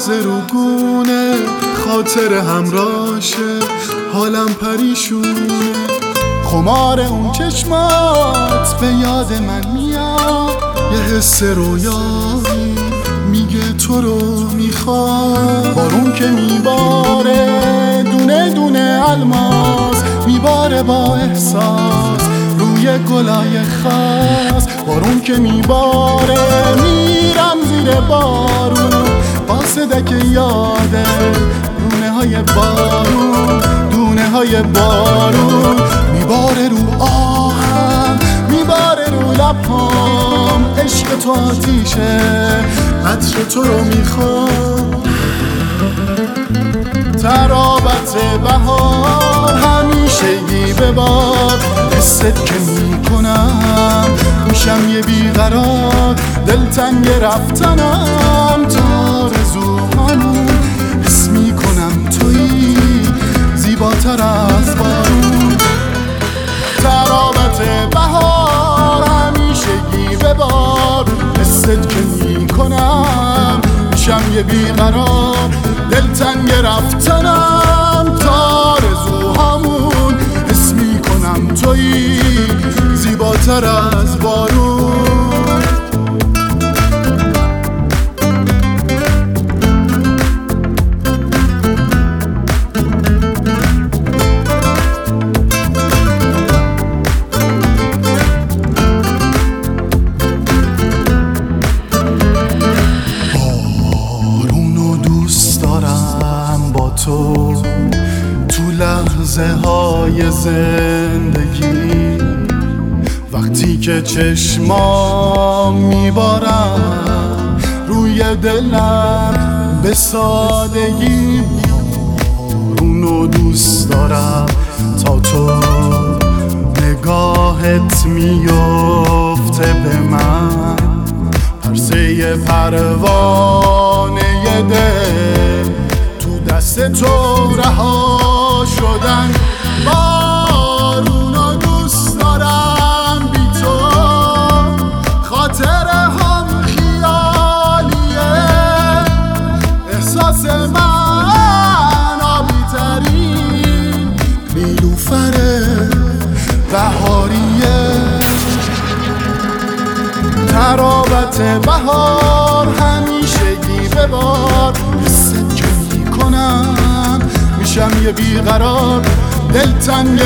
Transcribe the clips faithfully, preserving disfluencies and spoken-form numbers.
لحظه رو گونه خاطر همراشه، حالم پریشونه. خمار اون چشمات به یاد من میاد، یه حس رویایی میگه تو رو میخواد. بارون که میباره دونه دونه الماس، میباره با احساس روی گلای خاص. بارون که میباره میرم زیر بارون، با صدک یاده دونه های بارون، دونه های بارون. میباره رو آهم، میباره رو لبهام، عشق تو آتیشه، عطر تو رو میخوام. ترابط بهار همیشگی به بار، حست که میکنم میشم یه بیقرار. دلتنگ رفتنم تا رزوهامون، حس میکنم تویی زیباتر از بارون. ترابط بهار همیشگی به بار، حست که میکنم میشم یه بیقرار. دلتنگ رفتنم تا رزوهامون، حس میکنم تویی زیباتر از بارون. تو تو لحظه های زندگی، وقتی که چشمام میبارم روی دلم به سادگی. بارونو دوست دارم تا تو نگاهت میفته به من، پرسه پروانه دل دست تو رها شدن. بارونو دوست دارم بی تو، خاطر هم خیالیه، احساس من آبی ترین نیلوفر بهاریه. ترابط بهار همیشگی به بار، میشم یه بیقرار. دلتنگ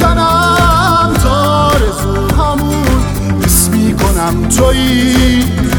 رفتنم تا رزوهامون، حس میکنم تویی